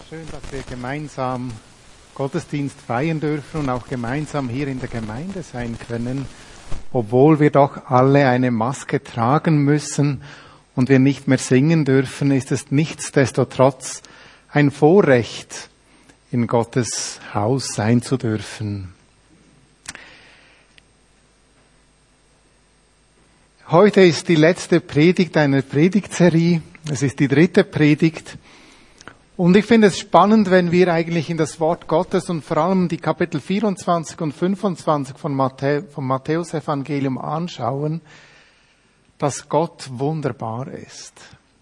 Schön, dass wir gemeinsam Gottesdienst feiern dürfen und auch gemeinsam hier in der Gemeinde sein können, obwohl wir doch alle eine Maske tragen müssen und wir nicht mehr singen dürfen, ist es nichtsdestotrotz ein Vorrecht, in Gottes Haus sein zu dürfen. Heute ist die letzte Predigt einer Predigtserie. Es ist die 3. Predigt. Und ich finde es spannend, wenn wir eigentlich in das Wort Gottes und vor allem die Kapitel 24 und 25 vom Matthäus-Evangelium anschauen, dass Gott wunderbar ist.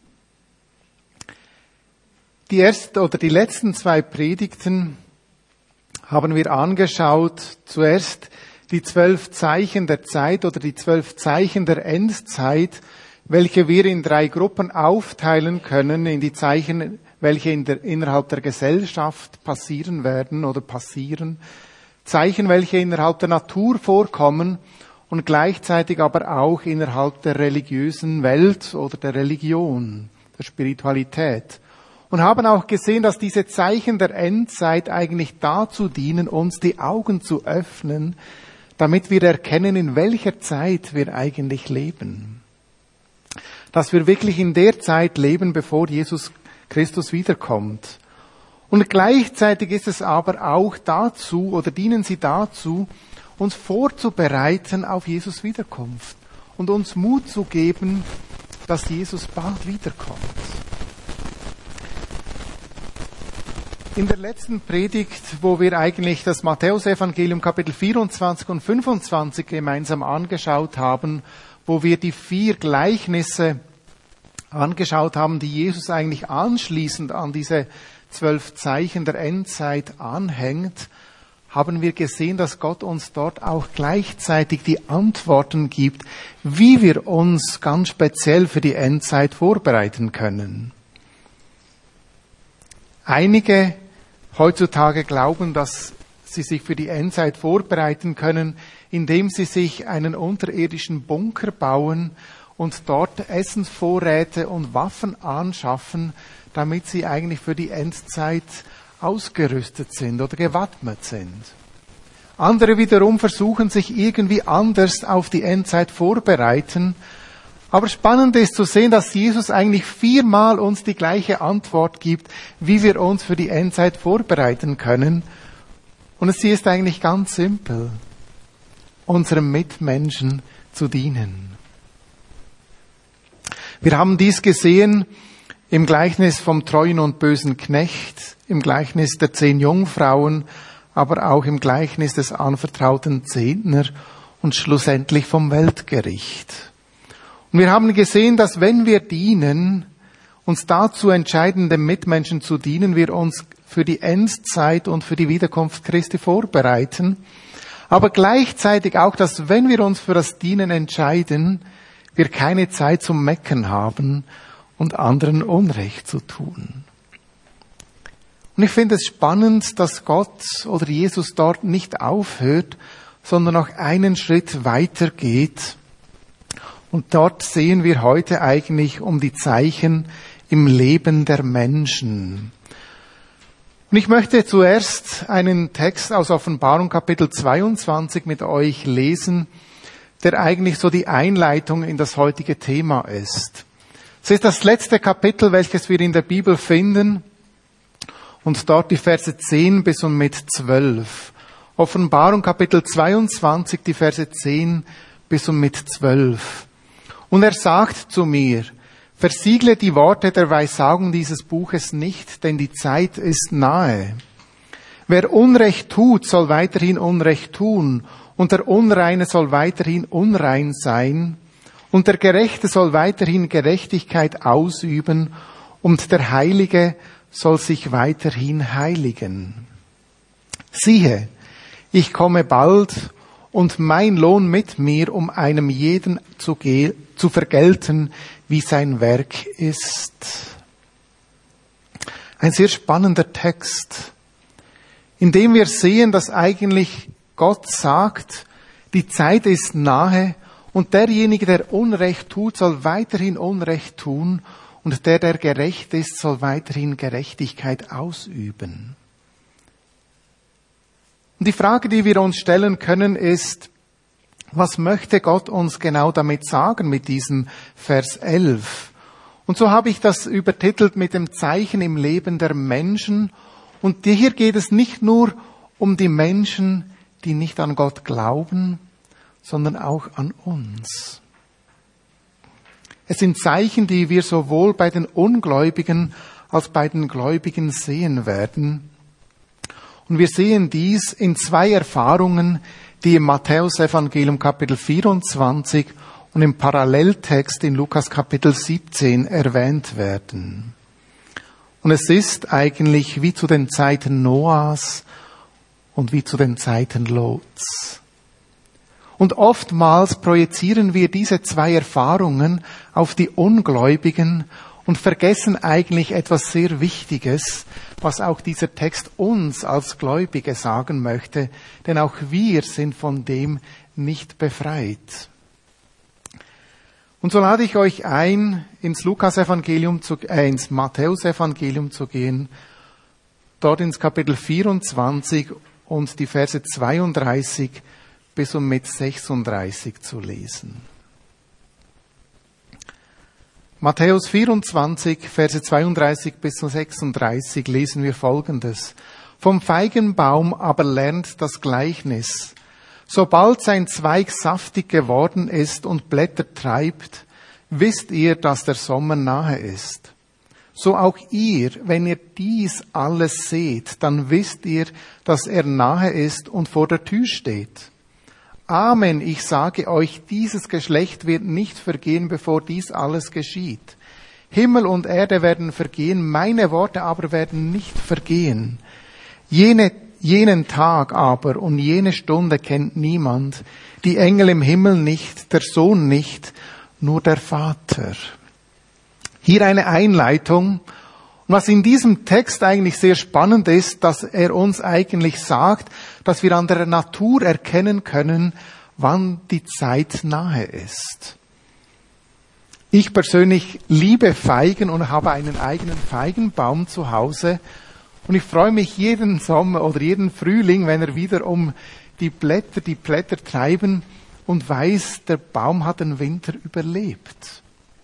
Die letzten 2 Predigten haben wir angeschaut. Zuerst die 12 Zeichen der Zeit oder die 12 Zeichen der Endzeit, welche wir in 3 Gruppen aufteilen können, in die Zeichen, welche innerhalb der Gesellschaft passieren werden oder passieren, Zeichen, welche innerhalb der Natur vorkommen und gleichzeitig aber auch innerhalb der religiösen Welt oder der Religion, der Spiritualität. Und haben auch gesehen, dass diese Zeichen der Endzeit eigentlich dazu dienen, uns die Augen zu öffnen, damit wir erkennen, in welcher Zeit wir eigentlich leben. Dass wir wirklich in der Zeit leben, bevor Jesus Christus wiederkommt. Und gleichzeitig ist es aber auch dazu, oder dienen sie dazu, uns vorzubereiten auf Jesus Wiederkunft und uns Mut zu geben, dass Jesus bald wiederkommt. In der letzten Predigt, wo wir eigentlich das Matthäus-Evangelium Kapitel 24 und 25 gemeinsam angeschaut haben, wo wir die 4 Gleichnisse angeschaut haben, die Jesus eigentlich anschließend an diese 12 Zeichen der Endzeit anhängt, haben wir gesehen, dass Gott uns dort auch gleichzeitig die Antworten gibt, wie wir uns ganz speziell für die Endzeit vorbereiten können. Einige heutzutage glauben, dass sie sich für die Endzeit vorbereiten können, indem sie sich einen unterirdischen Bunker bauen und dort Essensvorräte und Waffen anschaffen, damit sie eigentlich für die Endzeit ausgerüstet sind oder gewappnet sind. Andere wiederum versuchen sich irgendwie anders auf die Endzeit vorbereiten. Aber spannend ist zu sehen, dass Jesus eigentlich 4-mal uns die gleiche Antwort gibt, wie wir uns für die Endzeit vorbereiten können. Und sie ist eigentlich ganz simpel: unserem Mitmenschen zu dienen. Wir haben dies gesehen im Gleichnis vom treuen und bösen Knecht, im Gleichnis der 10 Jungfrauen, aber auch im Gleichnis des anvertrauten Zehntner und schlussendlich vom Weltgericht. Und wir haben gesehen, dass wenn wir dienen, uns dazu entscheiden, dem Mitmenschen zu dienen, wir uns für die Endzeit und für die Wiederkunft Christi vorbereiten. Aber gleichzeitig auch, dass wenn wir uns für das Dienen entscheiden, wir keine Zeit zum Meckern haben und anderen Unrecht zu tun. Und ich finde es spannend, dass Gott oder Jesus dort nicht aufhört, sondern noch einen Schritt weiter geht. Und dort sehen wir heute eigentlich um die Zeichen im Leben der Menschen. Und ich möchte zuerst einen Text aus Offenbarung Kapitel 22 mit euch lesen, der eigentlich so die Einleitung in das heutige Thema ist. Es ist das letzte Kapitel, welches wir in der Bibel finden, und dort die Verse 10 bis und mit 12. Offenbarung Kapitel 22, die Verse 10 bis und mit 12. Und er sagt zu mir: Versiegle die Worte der Weissagung dieses Buches nicht, denn die Zeit ist nahe. Wer Unrecht tut, soll weiterhin Unrecht tun, und der Unreine soll weiterhin unrein sein, und der Gerechte soll weiterhin Gerechtigkeit ausüben, und der Heilige soll sich weiterhin heiligen. Siehe, ich komme bald, und mein Lohn mit mir, um einem jeden zu vergelten, wie sein Werk ist. Ein sehr spannender Text, in dem wir sehen, dass eigentlich Gott sagt, die Zeit ist nahe und derjenige, der Unrecht tut, soll weiterhin Unrecht tun und der gerecht ist, soll weiterhin Gerechtigkeit ausüben. Und die Frage, die wir uns stellen können, ist, was möchte Gott uns genau damit sagen mit diesem Vers 11? Und so habe ich das übertitelt mit dem Zeichen im Leben der Menschen. Und hier geht es nicht nur um die Menschen, die nicht an Gott glauben, sondern auch an uns. Es sind Zeichen, die wir sowohl bei den Ungläubigen als bei den Gläubigen sehen werden. Und wir sehen dies in zwei Erfahrungen, die im Matthäus-Evangelium Kapitel 24 und im Paralleltext in Lukas Kapitel 17 erwähnt werden. Und es ist eigentlich wie zu den Zeiten Noahs und wie zu den Zeiten Lots. Und oftmals projizieren wir diese zwei Erfahrungen auf die Ungläubigen und vergessen eigentlich etwas sehr Wichtiges, was auch dieser Text uns als Gläubige sagen möchte, denn auch wir sind von dem nicht befreit. Und so lade ich euch ein, ins ins Matthäus-Evangelium zu gehen, dort ins Kapitel 24 und die Verse 32 bis und mit 36 zu lesen. Matthäus 24, Verse 32 bis 36 lesen wir Folgendes. Vom Feigenbaum aber lernt das Gleichnis. Sobald sein Zweig saftig geworden ist und Blätter treibt, wisst ihr, dass der Sommer nahe ist. So auch ihr, wenn ihr dies alles seht, dann wisst ihr, dass er nahe ist und vor der Tür steht. Amen, ich sage euch, dieses Geschlecht wird nicht vergehen, bevor dies alles geschieht. Himmel und Erde werden vergehen, meine Worte aber werden nicht vergehen. Jenen Tag aber und jene Stunde kennt niemand, die Engel im Himmel nicht, der Sohn nicht, nur der Vater. Hier eine Einleitung. Und was in diesem Text eigentlich sehr spannend ist, dass er uns eigentlich sagt, dass wir an der Natur erkennen können, wann die Zeit nahe ist. Ich persönlich liebe Feigen und habe einen eigenen Feigenbaum zu Hause. Und ich freue mich jeden Sommer oder jeden Frühling, wenn er wieder um die Blätter treiben und weiß, der Baum hat den Winter überlebt.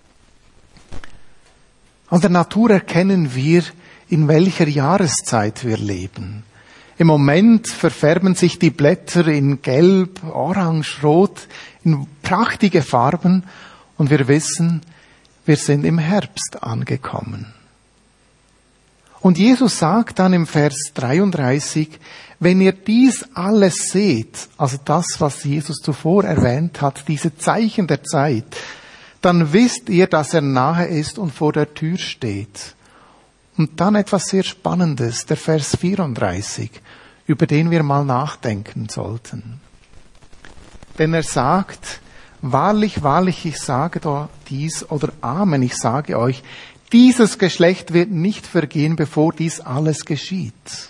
An der Natur erkennen wir, in welcher Jahreszeit wir leben. Im Moment verfärben sich die Blätter in Gelb, Orange, Rot, in prachtige Farben und wir wissen, wir sind im Herbst angekommen. Und Jesus sagt dann im Vers 33, wenn ihr dies alles seht, also das, was Jesus zuvor erwähnt hat, diese Zeichen der Zeit, dann wisst ihr, dass er nahe ist und vor der Tür steht. Und dann etwas sehr Spannendes, der Vers 34, über den wir mal nachdenken sollten. Denn er sagt, wahrlich, wahrlich, ich sage da dies, oder Amen, ich sage euch, dieses Geschlecht wird nicht vergehen, bevor dies alles geschieht.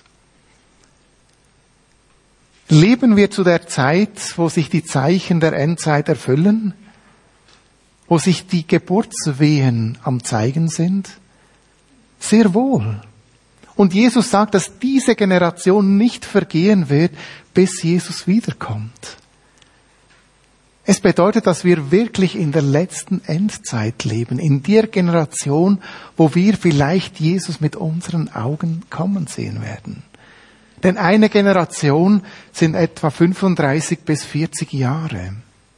Leben wir zu der Zeit, wo sich die Zeichen der Endzeit erfüllen? Wo sich die Geburtswehen am Zeigen sind? Sehr wohl. Und Jesus sagt, dass diese Generation nicht vergehen wird, bis Jesus wiederkommt. Es bedeutet, dass wir wirklich in der letzten Endzeit leben, in der Generation, wo wir vielleicht Jesus mit unseren Augen kommen sehen werden. Denn eine Generation sind etwa 35 bis 40 Jahre.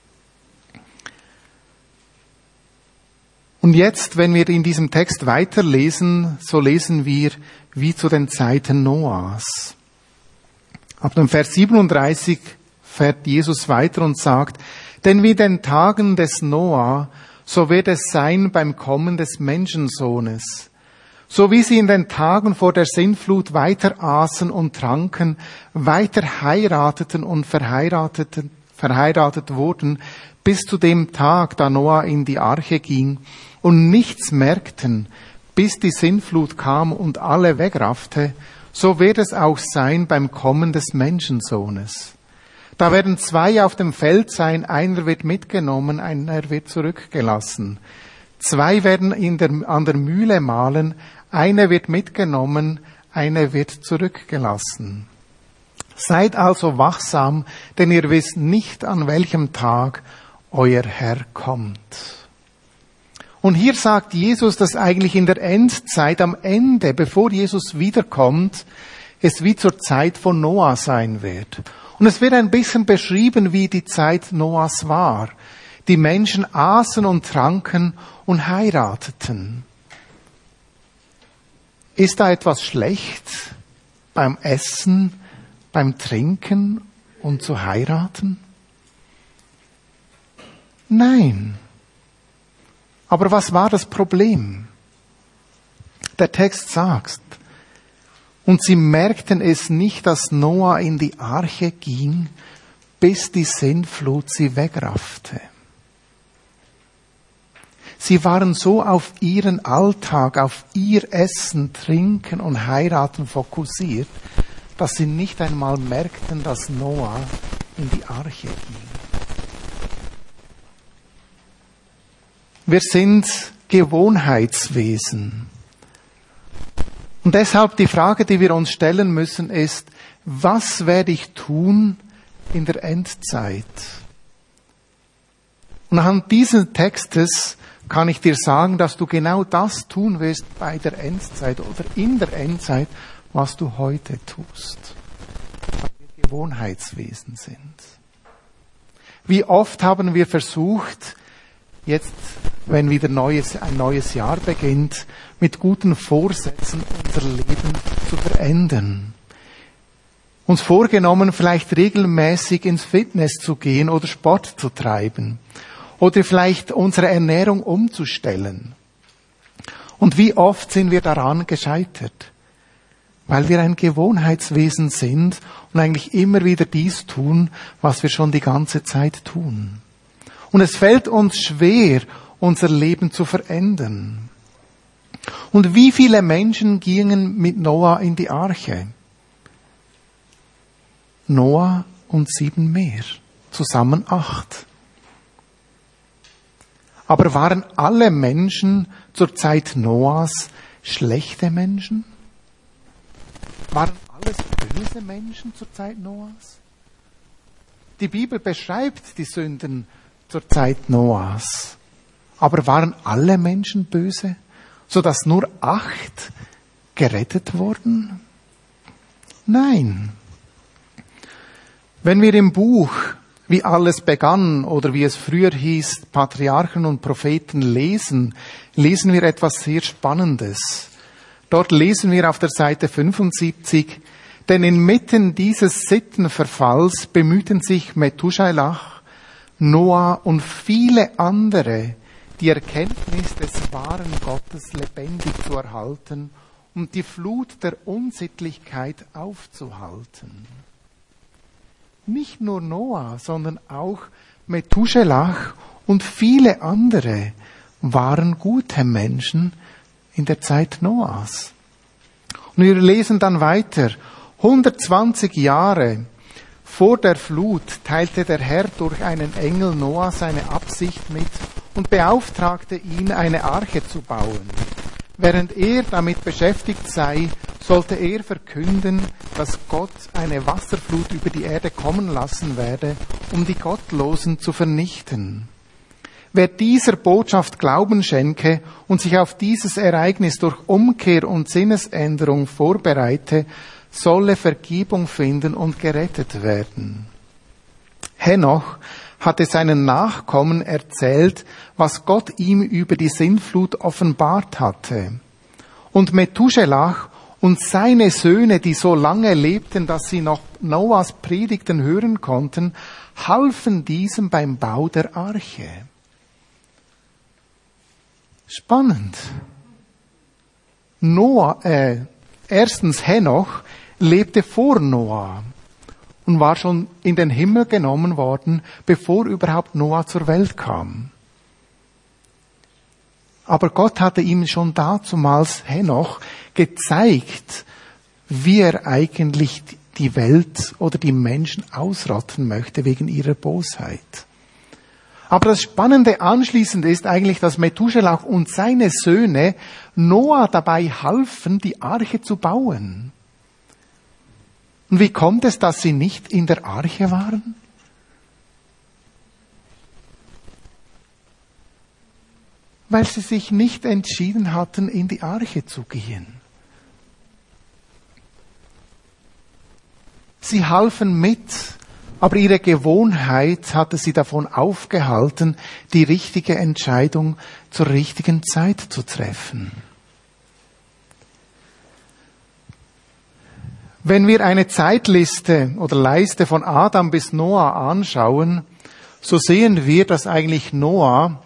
Und jetzt, wenn wir in diesem Text weiterlesen, so lesen wir wie zu den Zeiten Noahs. Ab dem Vers 37 fährt Jesus weiter und sagt, denn wie den Tagen des Noah, so wird es sein beim Kommen des Menschensohnes. So wie sie in den Tagen vor der Sintflut weiter aßen und tranken, weiter heirateten und verheiratet wurden, bis zu dem Tag, da Noah in die Arche ging und nichts merkten, bis die Sintflut kam und alle wegraffte, so wird es auch sein beim Kommen des Menschensohnes. Da werden zwei auf dem Feld sein, einer wird mitgenommen, einer wird zurückgelassen. 2 werden an der Mühle mahlen, eine wird mitgenommen, eine wird zurückgelassen. Seid also wachsam, denn ihr wisst nicht, an welchem Tag euer Herr kommt. Und hier sagt Jesus, dass eigentlich in der Endzeit, am Ende, bevor Jesus wiederkommt, es wie zur Zeit von Noah sein wird. Und es wird ein bisschen beschrieben, wie die Zeit Noahs war. Die Menschen aßen und tranken und heirateten. Ist da etwas schlecht beim Essen, beim Trinken und zu heiraten? Nein. Aber was war das Problem? Der Text sagt, und sie merkten es nicht, dass Noah in die Arche ging, bis die Sintflut sie wegraffte. Sie waren so auf ihren Alltag, auf ihr Essen, Trinken und Heiraten fokussiert, dass sie nicht einmal merkten, dass Noah in die Arche ging. Wir sind Gewohnheitswesen. Und deshalb die Frage, die wir uns stellen müssen, ist, was werde ich tun in der Endzeit? Und anhand dieses Textes kann ich dir sagen, dass du genau das tun wirst bei der Endzeit oder in der Endzeit, was du heute tust. Weil wir Gewohnheitswesen sind. Wie oft haben wir versucht, jetzt, wenn wieder ein neues Jahr beginnt, mit guten Vorsätzen unser Leben zu verändern. Uns vorgenommen, vielleicht regelmäßig ins Fitness zu gehen oder Sport zu treiben. Oder vielleicht unsere Ernährung umzustellen. Und wie oft sind wir daran gescheitert? Weil wir ein Gewohnheitswesen sind und eigentlich immer wieder dies tun, was wir schon die ganze Zeit tun. Und es fällt uns schwer, unser Leben zu verändern. Und wie viele Menschen gingen mit Noah in die Arche? Noah und 7 mehr. Zusammen 8. Aber waren alle Menschen zur Zeit Noahs schlechte Menschen? Waren alles böse Menschen zur Zeit Noahs? Die Bibel beschreibt die Sünden zur Zeit Noahs. Aber waren alle Menschen böse, sodass nur 8 gerettet wurden? Nein. Wenn wir im Buch Wie alles begann oder wie es früher hieß, Patriarchen und Propheten lesen wir etwas sehr Spannendes. Dort lesen wir auf der Seite 75, denn inmitten dieses Sittenverfalls bemühten sich Methuselah, Noah und viele andere, die Erkenntnis des wahren Gottes lebendig zu erhalten und die Flut der Unsittlichkeit aufzuhalten. Nicht nur Noah, sondern auch Methuselah und viele andere waren gute Menschen in der Zeit Noahs. Und wir lesen dann weiter. 120 Jahre vor der Flut teilte der Herr durch einen Engel Noah seine Absicht mit und beauftragte ihn, eine Arche zu bauen. Während er damit beschäftigt sei, sollte er verkünden, dass Gott eine Wasserflut über die Erde kommen lassen werde, um die Gottlosen zu vernichten. Wer dieser Botschaft Glauben schenke und sich auf dieses Ereignis durch Umkehr und Sinnesänderung vorbereite, solle Vergebung finden und gerettet werden. Henoch hatte seinen Nachkommen erzählt, was Gott ihm über die Sintflut offenbart hatte. Und Methuselah und seine Söhne, die so lange lebten, dass sie noch Noahs Predigten hören konnten, halfen diesem beim Bau der Arche. Spannend. Erstens Henoch lebte vor Noah und war schon in den Himmel genommen worden, bevor überhaupt Noah zur Welt kam. Aber Gott hatte ihm schon dazumals Henoch gezeigt, wie er eigentlich die Welt oder die Menschen ausrotten möchte wegen ihrer Bosheit. Aber das Spannende anschließend ist eigentlich, dass Methuselah und seine Söhne Noah dabei halfen, die Arche zu bauen. Und wie kommt es, dass sie nicht in der Arche waren? Weil sie sich nicht entschieden hatten, in die Arche zu gehen. Sie halfen mit, aber ihre Gewohnheit hatte sie davon aufgehalten, die richtige Entscheidung zur richtigen Zeit zu treffen. Wenn wir eine Zeitliste oder Leiste von Adam bis Noah anschauen, so sehen wir, dass eigentlich Noah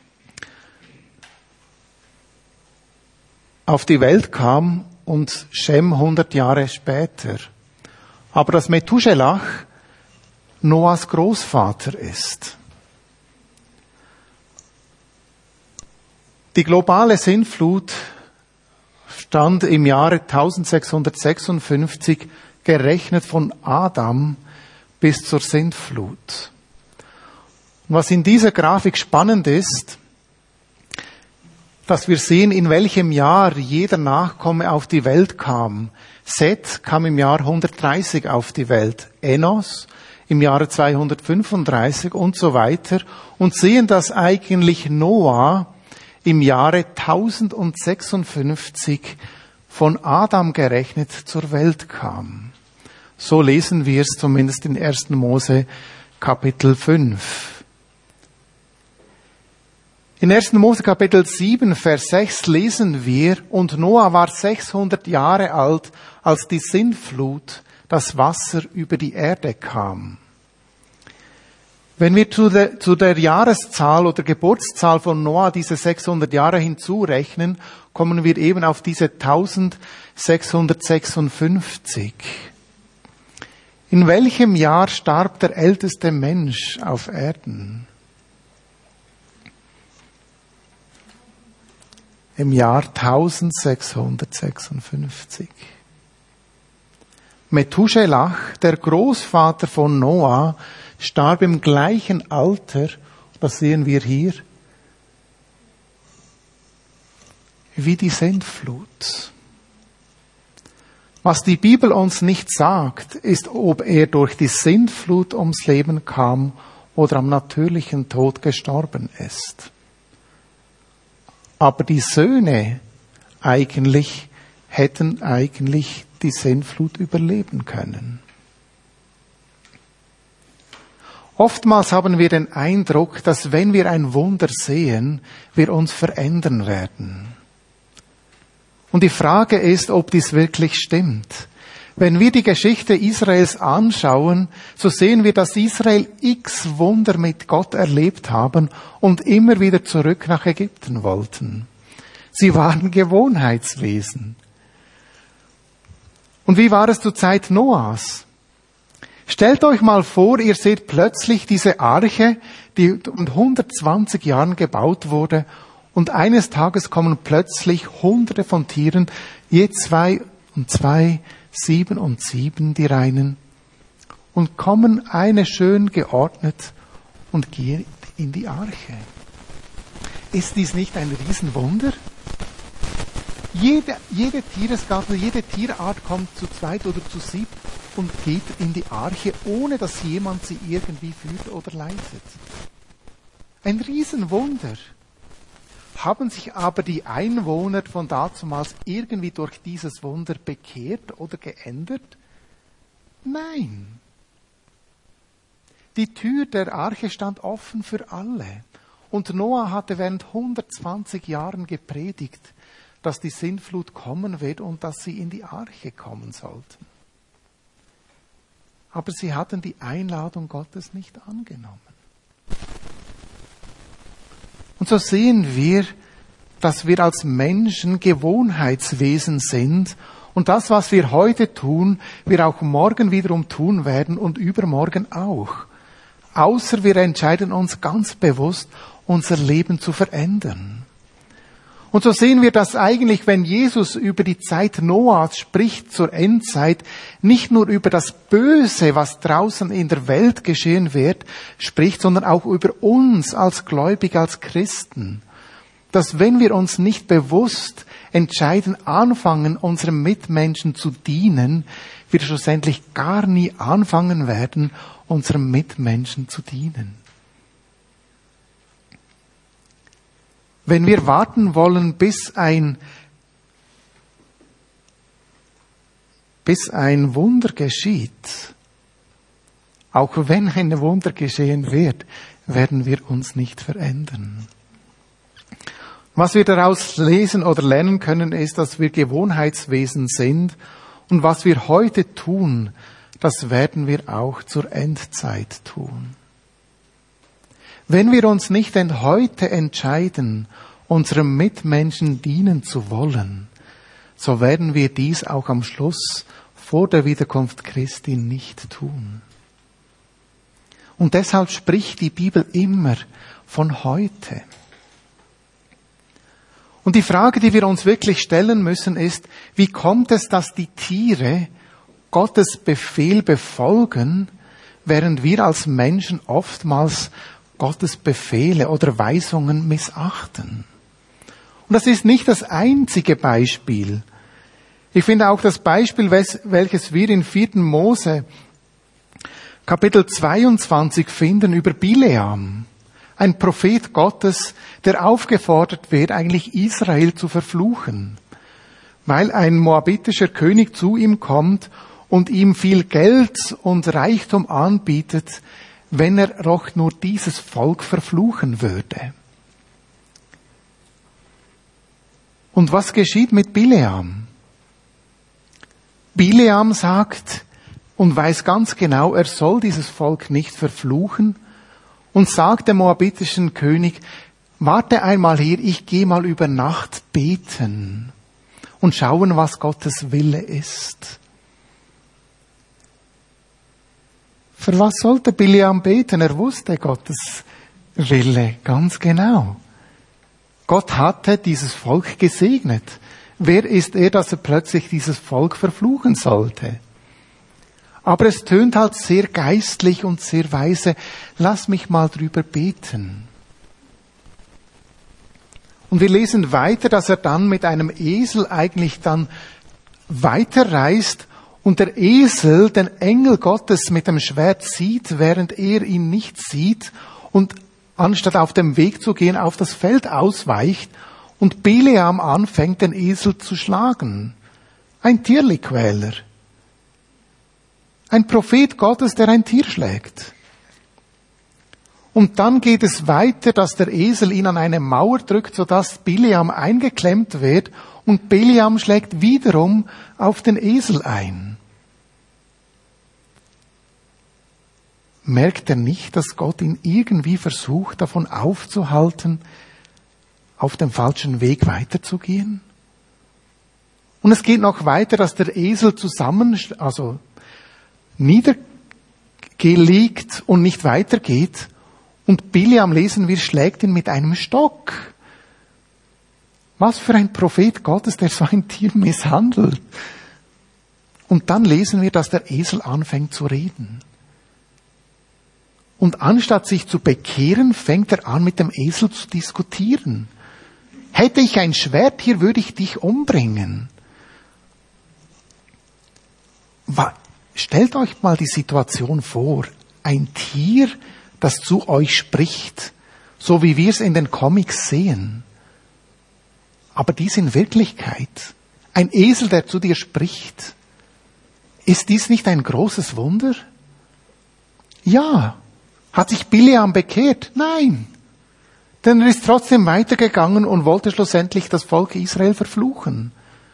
auf die Welt kam und Schem 100 Jahre später. Aber dass Methuselah Noahs Großvater ist. Die globale Sintflut stand im Jahre 1656 gerechnet von Adam bis zur Sintflut. Und was in dieser Grafik spannend ist, dass wir sehen, in welchem Jahr jeder Nachkomme auf die Welt kam. Seth kam im Jahr 130 auf die Welt, Enos im Jahre 235 und so weiter, und sehen, dass eigentlich Noah im Jahre 1056 von Adam gerechnet zur Welt kam. So lesen wir es zumindest in 1. Mose Kapitel 5. In 1. Mose Kapitel 7, Vers 6 lesen wir, und Noah war 600 Jahre alt, als die Sintflut, das Wasser über die Erde kam. Wenn wir zu der Jahreszahl oder Geburtszahl von Noah diese 600 Jahre hinzurechnen, kommen wir eben auf diese 1656. In welchem Jahr starb der älteste Mensch auf Erden? Im Jahr 1656. Methuselah, der Großvater von Noah, starb im gleichen Alter, das sehen wir hier, wie die Sintflut. Was die Bibel uns nicht sagt, ist, ob er durch die Sintflut ums Leben kam oder am natürlichen Tod gestorben ist. Aber die Söhne hätten eigentlich die Sintflut überleben können. Oftmals haben wir den Eindruck, dass wenn wir ein Wunder sehen, wir uns verändern werden. Und die Frage ist, ob dies wirklich stimmt. Wenn wir die Geschichte Israels anschauen, so sehen wir, dass Israel x Wunder mit Gott erlebt haben und immer wieder zurück nach Ägypten wollten. Sie waren Gewohnheitswesen. Und wie war es zur Zeit Noahs? Stellt euch mal vor, ihr seht plötzlich diese Arche, die um 120 Jahren gebaut wurde, und eines Tages kommen plötzlich Hunderte von Tieren, je 2 und 2, 7 und 7, die Reinen, und kommen eine schön geordnet und gehen in die Arche. Ist dies nicht ein Riesenwunder? Jede Tieresgattung, jede Tierart kommt zu 2 oder zu 7 und geht in die Arche, ohne dass jemand sie irgendwie führt oder leitet. Ein Riesenwunder. Haben sich aber die Einwohner von dazumals irgendwie durch dieses Wunder bekehrt oder geändert? Nein. Die Tür der Arche stand offen für alle. Und Noah hatte während 120 Jahren gepredigt, dass die Sintflut kommen wird und dass sie in die Arche kommen sollten. Aber sie hatten die Einladung Gottes nicht angenommen. Und so sehen wir, dass wir als Menschen Gewohnheitswesen sind und das, was wir heute tun, wir auch morgen wiederum tun werden und übermorgen auch. Außer wir entscheiden uns ganz bewusst, unser Leben zu verändern. Und so sehen wir, dass eigentlich, wenn Jesus über die Zeit Noahs spricht zur Endzeit, nicht nur über das Böse, was draußen in der Welt geschehen wird, spricht, sondern auch über uns als Gläubige, als Christen. Dass wenn wir uns nicht bewusst entscheiden, anfangen, unserem Mitmenschen zu dienen, wir schlussendlich gar nie anfangen werden, unserem Mitmenschen zu dienen. Wenn wir warten wollen, bis ein Wunder geschieht, auch wenn ein Wunder geschehen wird, werden wir uns nicht verändern. Was wir daraus lesen oder lernen können, ist, dass wir Gewohnheitswesen sind und was wir heute tun, das werden wir auch zur Endzeit tun. Wenn wir uns nicht heute entscheiden, unserem Mitmenschen dienen zu wollen, so werden wir dies auch am Schluss vor der Wiederkunft Christi nicht tun. Und deshalb spricht die Bibel immer von heute. Und die Frage, die wir uns wirklich stellen müssen, ist, wie kommt es, dass die Tiere Gottes Befehl befolgen, während wir als Menschen oftmals Gottes Befehle oder Weisungen missachten. Und das ist nicht das einzige Beispiel. Ich finde auch das Beispiel, welches wir in 4. Mose Kapitel 22 finden über Bileam, ein Prophet Gottes, der aufgefordert wird, eigentlich Israel zu verfluchen, weil ein moabitischer König zu ihm kommt und ihm viel Geld und Reichtum anbietet, wenn er doch nur dieses Volk verfluchen würde. Und was geschieht mit Bileam? Bileam sagt und weiß ganz genau, er soll dieses Volk nicht verfluchen und sagt dem moabitischen König, warte einmal hier, ich gehe mal über Nacht beten und schauen, was Gottes Wille ist. Für was sollte Bileam beten? Er wusste Gottes Wille ganz genau. Gott hatte dieses Volk gesegnet. Wer ist er, dass er plötzlich dieses Volk verfluchen sollte? Aber es tönt halt sehr geistlich und sehr weise. Lass mich mal drüber beten. Und wir lesen weiter, dass er dann mit einem Esel eigentlich dann weiterreist und der Esel den Engel Gottes mit dem Schwert sieht, während er ihn nicht sieht und anstatt auf dem Weg zu gehen, auf das Feld ausweicht und Bileam anfängt, den Esel zu schlagen. Ein Tierliquäler. Ein Prophet Gottes, der ein Tier schlägt. Und dann geht es weiter, dass der Esel ihn an eine Mauer drückt, sodass Bileam eingeklemmt wird und Bileam schlägt wiederum auf den Esel ein. Merkt er nicht, dass Gott ihn irgendwie versucht, davon aufzuhalten, auf dem falschen Weg weiterzugehen? Und es geht noch weiter, dass der Esel niedergelegt und nicht weitergeht. Und Bileam, lesen wir, schlägt ihn mit einem Stock. Was für ein Prophet Gottes, der so ein Tier misshandelt. Und dann lesen wir, dass der Esel anfängt zu reden. Und anstatt sich zu bekehren, fängt er an, mit dem Esel zu diskutieren. Hätte ich ein Schwert hier, würde ich dich umbringen. Stellt euch mal die Situation vor. Ein Tier, das zu euch spricht, so wie wir es in den Comics sehen. Aber dies in Wirklichkeit. Ein Esel, der zu dir spricht. Ist dies nicht ein großes Wunder? Ja. Hat sich Bileam bekehrt? Nein. Denn er ist trotzdem weitergegangen und wollte schlussendlich das Volk Israel verfluchen.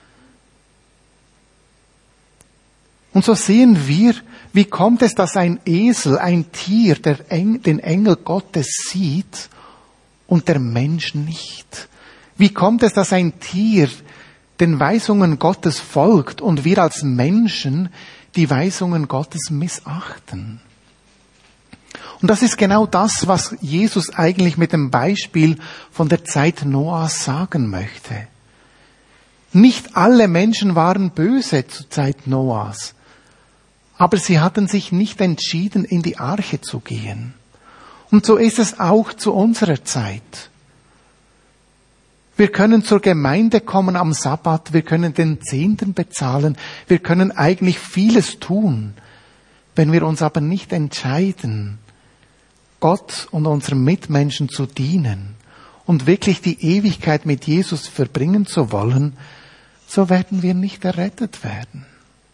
Und so sehen wir, wie kommt es, dass ein Esel, ein Tier, den Engel Gottes sieht und der Mensch nicht? Wie kommt es, dass ein Tier den Weisungen Gottes folgt und wir als Menschen die Weisungen Gottes missachten? Und das ist genau das, was Jesus eigentlich mit dem Beispiel von der Zeit Noahs sagen möchte. Nicht alle Menschen waren böse zur Zeit Noahs, aber sie hatten sich nicht entschieden, in die Arche zu gehen. Und so ist es auch zu unserer Zeit. Wir können zur Gemeinde kommen am Sabbat, wir können den Zehnten bezahlen, wir können eigentlich vieles tun. Wenn wir uns aber nicht entscheiden, Gott und unseren Mitmenschen zu dienen und wirklich die Ewigkeit mit Jesus verbringen zu wollen, so werden wir nicht errettet werden.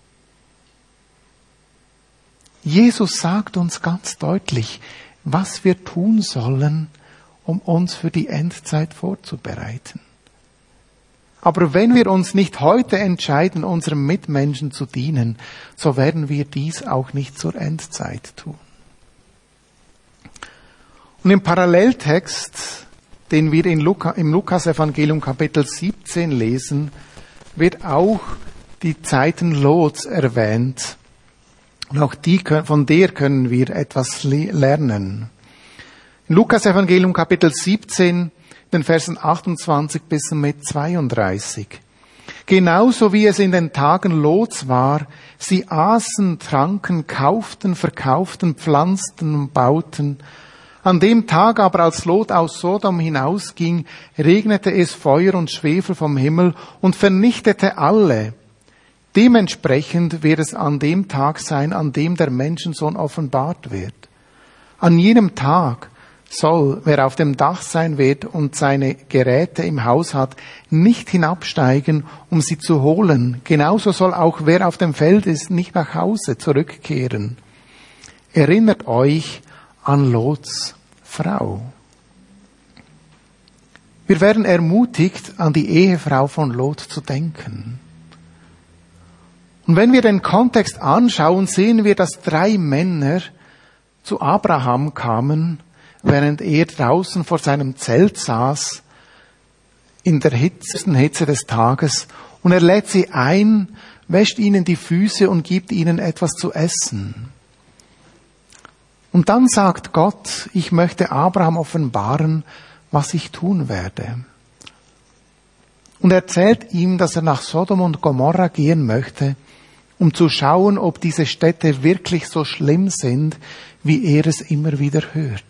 Jesus sagt uns ganz deutlich, was wir tun sollen, um uns für die Endzeit vorzubereiten. Aber wenn wir uns nicht heute entscheiden, unseren Mitmenschen zu dienen, so werden wir dies auch nicht zur Endzeit tun. Und im Paralleltext, den wir im Lukas-Evangelium Kapitel 17 lesen, wird auch die Zeiten Lots erwähnt. Und auch von der können wir etwas lernen. In Lukas-Evangelium Kapitel 17, den Versen 28 bis mit 32. Genauso wie es in den Tagen Lots war, sie aßen, tranken, kauften, verkauften, pflanzten und bauten. An dem Tag aber, als Lot aus Sodom hinausging, regnete es Feuer und Schwefel vom Himmel und vernichtete alle. Dementsprechend wird es an dem Tag sein, an dem der Menschensohn offenbart wird. An jenem Tag soll, wer auf dem Dach sein wird und seine Geräte im Haus hat, nicht hinabsteigen, um sie zu holen. Genauso soll auch, wer auf dem Feld ist, nicht nach Hause zurückkehren. Erinnert euch an Lots Frau. Wir werden ermutigt, an die Ehefrau von Lot zu denken. Und wenn wir den Kontext anschauen, sehen wir, dass 3 Männer zu Abraham kamen, während er draußen vor seinem Zelt saß, in der Hitze des Tages, und er lädt sie ein, wäscht ihnen die Füße und gibt ihnen etwas zu essen. Und dann sagt Gott, ich möchte Abraham offenbaren, was ich tun werde. Und erzählt ihm, dass er nach Sodom und Gomorra gehen möchte, um zu schauen, ob diese Städte wirklich so schlimm sind, wie er es immer wieder hört.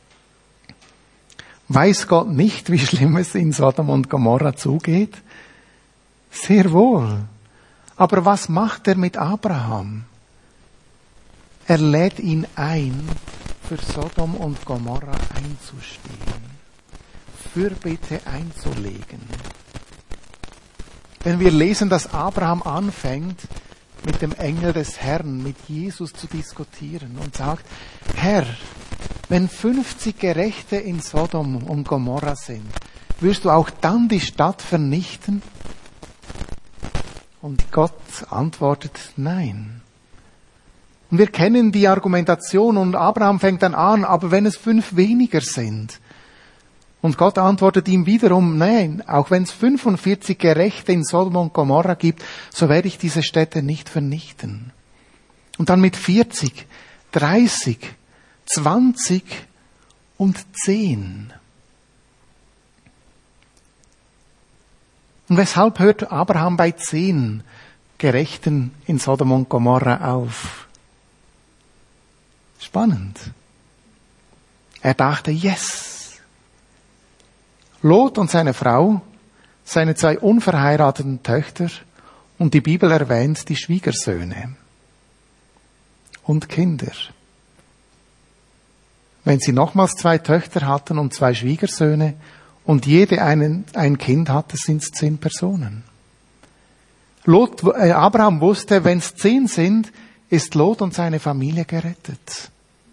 Weiß Gott nicht, wie schlimm es in Sodom und Gomorra zugeht? Sehr wohl. Aber was macht er mit Abraham? Er lädt ihn ein, für Sodom und Gomorra einzustehen, Fürbitte einzulegen. Wenn wir lesen, dass Abraham anfängt, mit dem Engel des Herrn, mit Jesus zu diskutieren und sagt, Herr, wenn 50 Gerechte in Sodom und Gomorra sind, wirst du auch dann die Stadt vernichten? Und Gott antwortet, nein. Und wir kennen die Argumentation und Abraham fängt dann an, aber wenn es 5 weniger sind? Und Gott antwortet ihm wiederum, nein, auch wenn es 45 Gerechte in Sodom und Gomorra gibt, so werde ich diese Städte nicht vernichten. Und dann mit 40, 30, 20 und 10. Und weshalb hört Abraham bei 10 Gerechten in Sodom und Gomorra auf? Spannend. Er dachte, yes. Lot und seine Frau, seine 2 unverheirateten Töchter und die Bibel erwähnt die Schwiegersöhne und Kinder. Wenn sie nochmals 2 Töchter hatten und 2 Schwiegersöhne und jede ein Kind hatte, sind es 10 Personen. Abraham wusste, wenn es 10 sind, ist Lot und seine Familie gerettet.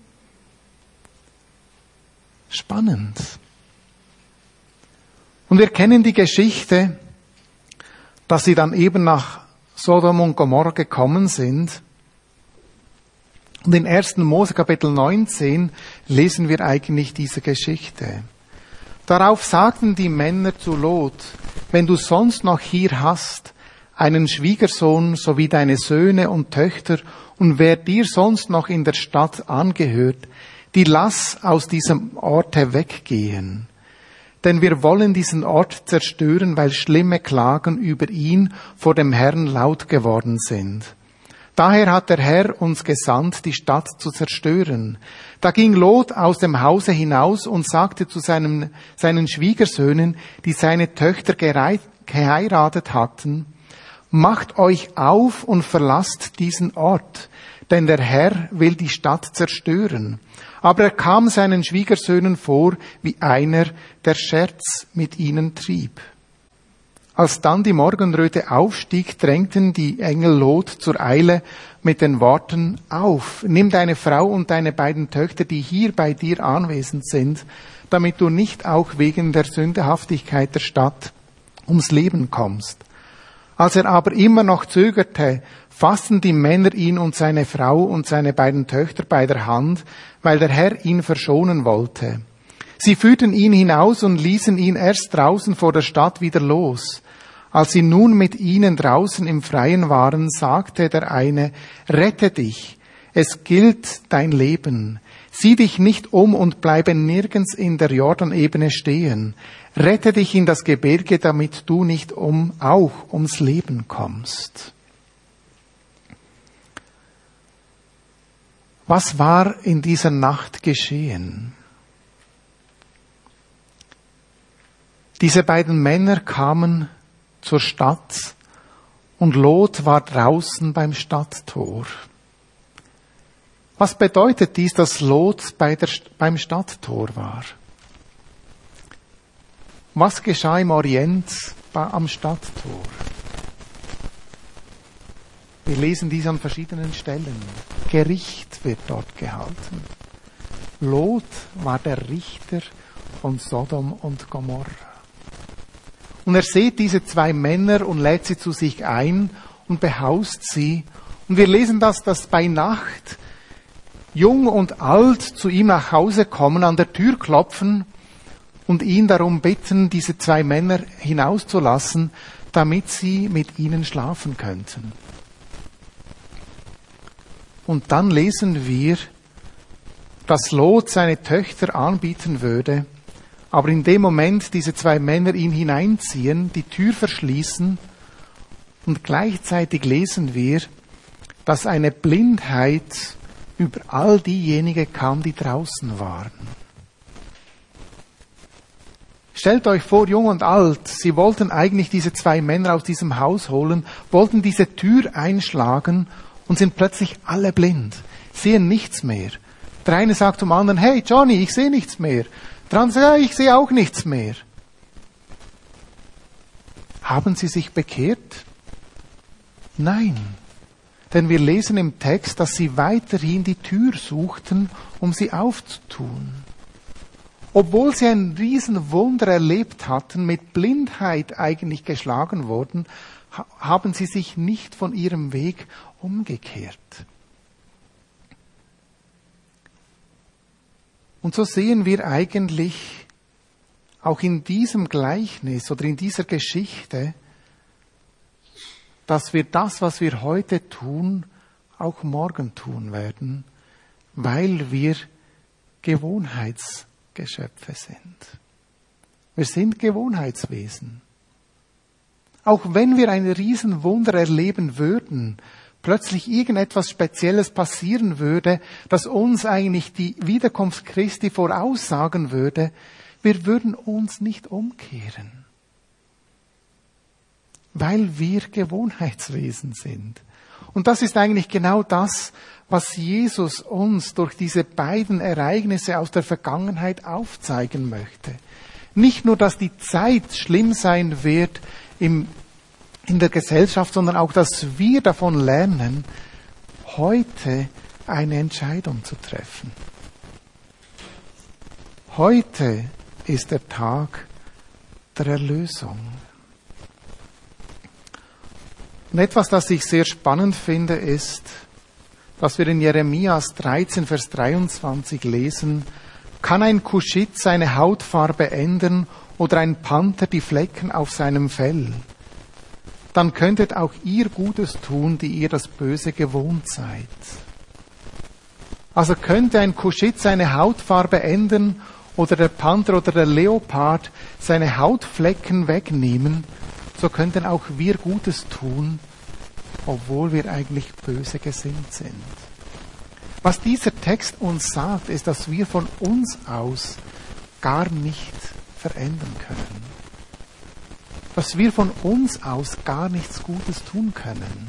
Spannend. Und wir kennen die Geschichte, dass sie dann eben nach Sodom und Gomorra gekommen sind. Und in 1. Mose Kapitel 19 lesen wir eigentlich diese Geschichte. Darauf sagten die Männer zu Lot, wenn du sonst noch hier hast, einen Schwiegersohn sowie deine Söhne und Töchter, und wer dir sonst noch in der Stadt angehört, die lass aus diesem Orte weggehen. Denn wir wollen diesen Ort zerstören, weil schlimme Klagen über ihn vor dem Herrn laut geworden sind. Daher hat der Herr uns gesandt, die Stadt zu zerstören. Da ging Lot aus dem Hause hinaus und sagte zu seinen Schwiegersöhnen, die seine Töchter geheiratet hatten: Macht euch auf und verlasst diesen Ort, denn der Herr will die Stadt zerstören. Aber er kam seinen Schwiegersöhnen vor wie einer, der Scherz mit ihnen trieb. Als dann die Morgenröte aufstieg, drängten die Engel Lot zur Eile mit den Worten: Auf, nimm deine Frau und deine beiden Töchter, die hier bei dir anwesend sind, damit du nicht auch wegen der Sündhaftigkeit der Stadt ums Leben kommst. Als er aber immer noch zögerte, fassten die Männer ihn und seine Frau und seine beiden Töchter bei der Hand, weil der Herr ihn verschonen wollte. Sie führten ihn hinaus und ließen ihn erst draußen vor der Stadt wieder los. Als sie nun mit ihnen draußen im Freien waren, sagte der eine: Rette dich, es gilt dein Leben. Sieh dich nicht um und bleibe nirgends in der Jordanebene stehen. Rette dich in das Gebirge, damit du nicht auch ums Leben kommst. Was war in dieser Nacht geschehen? Diese beiden Männer kamen zur Stadt und Lot war draußen beim Stadttor. Was bedeutet dies, dass Lot beim Stadttor war? Was geschah im Orient am Stadttor? Wir lesen dies an verschiedenen Stellen. Gericht wird dort gehalten. Lot war der Richter von Sodom und Gomorra. Und er sieht diese zwei Männer und lädt sie zu sich ein und behaust sie. Und wir lesen dass bei Nacht Jung und Alt zu ihm nach Hause kommen, an der Tür klopfen und ihn darum bitten, diese zwei Männer hinauszulassen, damit sie mit ihnen schlafen könnten. Und dann lesen wir, dass Lot seine Töchter anbieten würde, aber in dem Moment diese zwei Männer ihn hineinziehen, die Tür verschließen und gleichzeitig lesen wir, dass eine Blindheit über all diejenigen kam, die draußen waren. Stellt euch vor, jung und alt, sie wollten eigentlich diese zwei Männer aus diesem Haus holen, wollten diese Tür einschlagen und sind plötzlich alle blind, sehen nichts mehr. Der eine sagt zum anderen: Hey Johnny, ich sehe nichts mehr. Der andere sagt: Ja, ich sehe auch nichts mehr. Haben sie sich bekehrt? Nein. Denn wir lesen im Text, dass sie weiterhin die Tür suchten, um sie aufzutun. Obwohl sie ein Riesenwunder erlebt hatten, mit Blindheit eigentlich geschlagen wurden, haben sie sich nicht von ihrem Weg umgekehrt. Und so sehen wir eigentlich auch in diesem Gleichnis oder in dieser Geschichte, dass wir das, was wir heute tun, auch morgen tun werden, weil wir Gewohnheitsgeschöpfe sind. Wir sind Gewohnheitswesen. Auch wenn wir ein Riesenwunder erleben würden, plötzlich irgendetwas Spezielles passieren würde, das uns eigentlich die Wiederkunft Christi voraussagen würde, wir würden uns nicht umkehren. Weil wir Gewohnheitswesen sind. Und das ist eigentlich genau das, was Jesus uns durch diese beiden Ereignisse aus der Vergangenheit aufzeigen möchte. Nicht nur, dass die Zeit schlimm sein wird in der Gesellschaft, sondern auch, dass wir davon lernen, heute eine Entscheidung zu treffen. Heute ist der Tag der Erlösung. Und etwas, das ich sehr spannend finde, ist, dass wir in Jeremias 13, Vers 23 lesen: Kann ein Kuschit seine Hautfarbe ändern oder ein Panther die Flecken auf seinem Fell? Dann könntet auch ihr Gutes tun, die ihr das Böse gewohnt seid. Also könnte ein Kuschit seine Hautfarbe ändern oder der Panther oder der Leopard seine Hautflecken wegnehmen, so könnten auch wir Gutes tun, obwohl wir eigentlich böse gesinnt sind. Was dieser Text uns sagt, ist, dass wir von uns aus gar nicht verändern können. Dass wir von uns aus gar nichts Gutes tun können.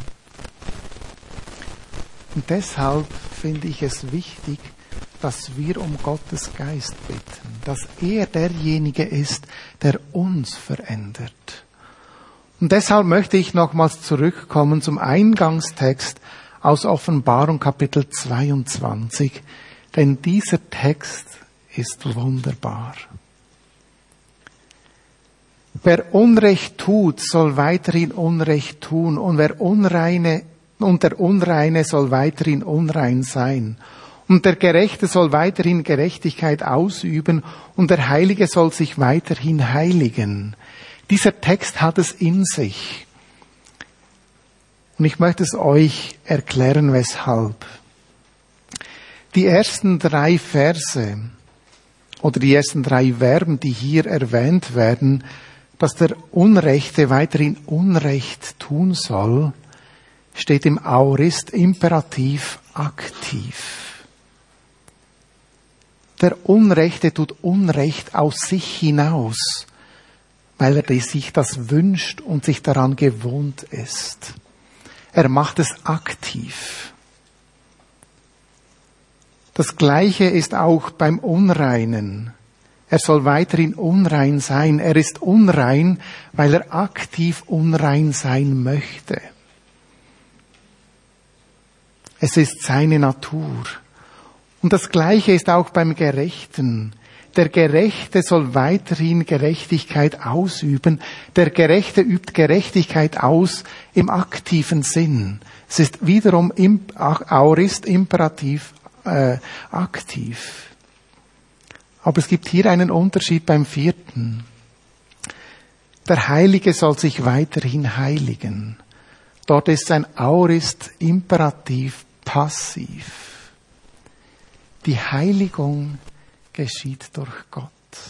Und deshalb finde ich es wichtig, dass wir um Gottes Geist bitten, dass er derjenige ist, der uns verändert. Und deshalb möchte ich nochmals zurückkommen zum Eingangstext aus Offenbarung Kapitel 22, denn dieser Text ist wunderbar. Wer Unrecht tut, soll weiterhin Unrecht tun, und der Unreine soll weiterhin unrein sein. Und der Gerechte soll weiterhin Gerechtigkeit ausüben, und der Heilige soll sich weiterhin heiligen. Dieser Text hat es in sich. Und ich möchte es euch erklären, weshalb. Die ersten 3 Verse oder die ersten 3 Verben, die hier erwähnt werden, dass der Unrechte weiterhin Unrecht tun soll, steht im Aorist Imperativ aktiv. Der Unrechte tut Unrecht aus sich hinaus, weil er sich das wünscht und sich daran gewohnt ist. Er macht es aktiv. Das Gleiche ist auch beim Unreinen. Er soll weiterhin unrein sein. Er ist unrein, weil er aktiv unrein sein möchte. Es ist seine Natur. Und das Gleiche ist auch beim Gerechten. Der Gerechte soll weiterhin Gerechtigkeit ausüben. Der Gerechte übt Gerechtigkeit aus im aktiven Sinn. Es ist wiederum Aorist Imperativ aktiv. Aber es gibt hier einen Unterschied beim 4. Der Heilige soll sich weiterhin heiligen. Dort ist ein Aorist Imperativ passiv. Die Heiligung geschieht durch Gott.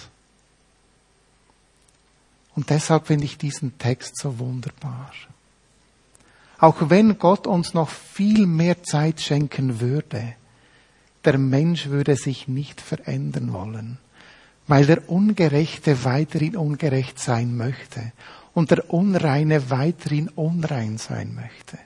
Und deshalb finde ich diesen Text so wunderbar. Auch wenn Gott uns noch viel mehr Zeit schenken würde, der Mensch würde sich nicht verändern wollen, weil der Ungerechte weiterhin ungerecht sein möchte und der Unreine weiterhin unrein sein möchte.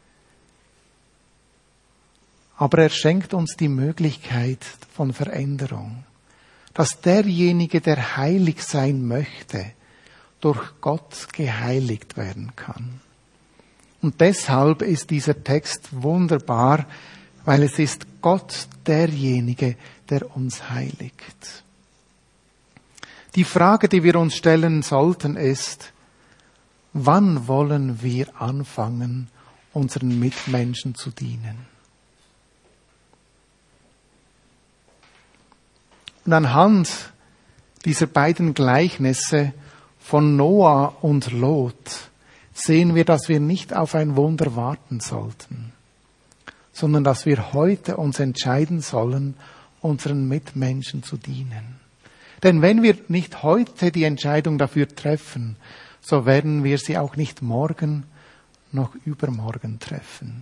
Aber er schenkt uns die Möglichkeit von Veränderung, dass derjenige, der heilig sein möchte, durch Gott geheiligt werden kann. Und deshalb ist dieser Text wunderbar, weil es ist Gott derjenige, der uns heiligt. Die Frage, die wir uns stellen sollten, ist, wann wollen wir anfangen, unseren Mitmenschen zu dienen? Und anhand dieser beiden Gleichnisse von Noah und Lot sehen wir, dass wir nicht auf ein Wunder warten sollten, sondern dass wir heute uns entscheiden sollen, unseren Mitmenschen zu dienen. Denn wenn wir nicht heute die Entscheidung dafür treffen, so werden wir sie auch nicht morgen noch übermorgen treffen.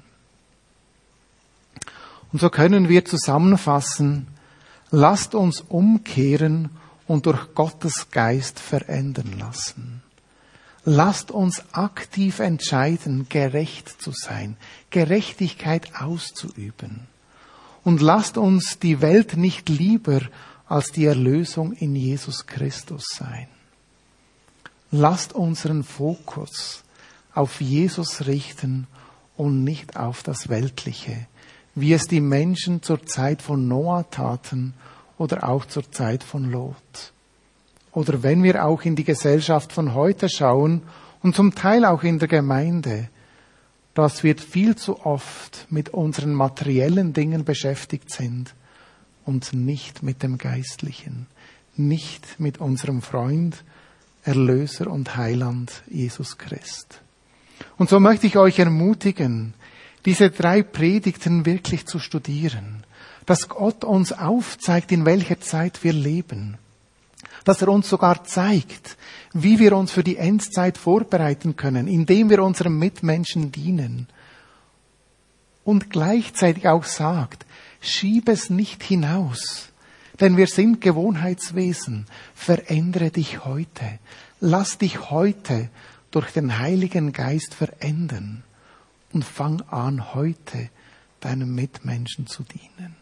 Und so können wir zusammenfassen, lasst uns umkehren und durch Gottes Geist verändern lassen. Lasst uns aktiv entscheiden, gerecht zu sein, Gerechtigkeit auszuüben. Und lasst uns die Welt nicht lieber als die Erlösung in Jesus Christus sein. Lasst unseren Fokus auf Jesus richten und nicht auf das Weltliche, wie es die Menschen zur Zeit von Noah taten oder auch zur Zeit von Lot. Oder wenn wir auch in die Gesellschaft von heute schauen und zum Teil auch in der Gemeinde, dass wir viel zu oft mit unseren materiellen Dingen beschäftigt sind und nicht mit dem Geistlichen, nicht mit unserem Freund, Erlöser und Heiland Jesus Christ. Und so möchte ich euch ermutigen, diese 3 Predigten wirklich zu studieren. dass Gott uns aufzeigt, in welcher Zeit wir leben. Dass er uns sogar zeigt, wie wir uns für die Endzeit vorbereiten können, indem wir unseren Mitmenschen dienen. Und gleichzeitig auch sagt, schieb es nicht hinaus, denn wir sind Gewohnheitswesen. Verändere dich heute. Lass dich heute durch den Heiligen Geist verändern und fang an, heute deinem Mitmenschen zu dienen.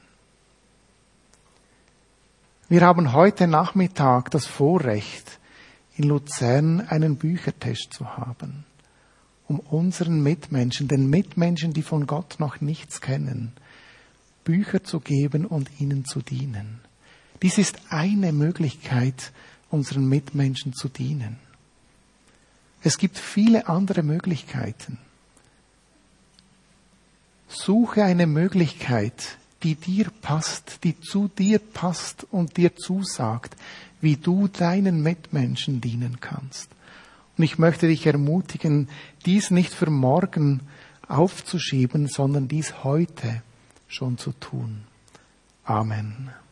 Wir haben heute Nachmittag das Vorrecht, in Luzern einen Büchertisch zu haben, um unseren Mitmenschen, den Mitmenschen, die von Gott noch nichts kennen, Bücher zu geben und ihnen zu dienen. Dies ist eine Möglichkeit, unseren Mitmenschen zu dienen. Es gibt viele andere Möglichkeiten. Suche eine Möglichkeit, die dir passt, die zu dir passt und dir zusagt, wie du deinen Mitmenschen dienen kannst. Und ich möchte dich ermutigen, dies nicht für morgen aufzuschieben, sondern dies heute schon zu tun. Amen.